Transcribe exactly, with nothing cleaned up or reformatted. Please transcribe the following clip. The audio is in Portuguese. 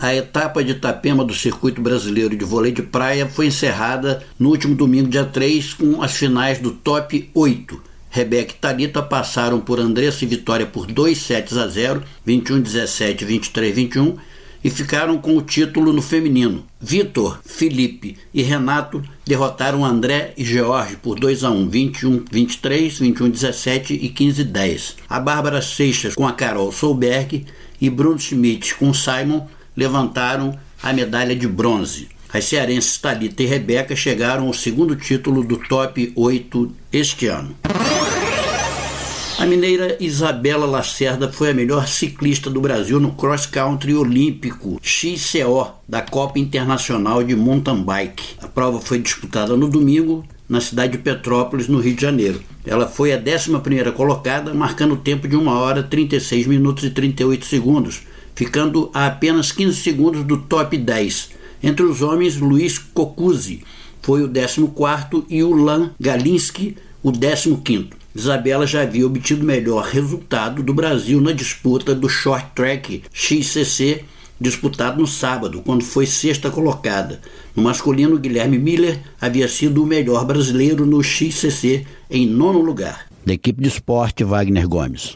A etapa de Itapema do Circuito Brasileiro de Vôlei de Praia foi encerrada no último domingo, dia três, com as finais do top oito. Rebeca e Thalita passaram por Andressa e Vitória por dois sets a zero, vinte e um a dezessete, vinte e três a vinte e um, e ficaram com o título no feminino. Vitor, Felipe e Renato derrotaram André e George por dois a um, vinte e um a vinte e três, vinte e um a dezessete e quinze a dez. A Bárbara Seixas com a Carol Solberg e Bruno Schmidt com Simon levantaram a medalha de bronze. As cearenses Thalita e Rebeca chegaram ao segundo título do top oito este ano. A mineira Isabela Lacerda foi a melhor ciclista do Brasil no cross country olímpico X C O da Copa Internacional de Mountain Bike. A prova foi disputada no domingo na cidade de Petrópolis, no Rio de Janeiro. Ela foi a décima primeira colocada, marcando o tempo de uma hora, trinta e seis minutos e trinta e oito segundos, ficando a apenas quinze segundos do top dez. Entre os homens, Luiz Cocuzzi foi o décimo quarto e o Lan Galinski o décimo quinto. Isabela já havia obtido o melhor resultado do Brasil na disputa do Short Track X C C, disputado no sábado, quando foi sexta colocada. No masculino, Guilherme Miller havia sido o melhor brasileiro no X C C, em nono lugar. Da equipe de esporte, Wagner Gomes.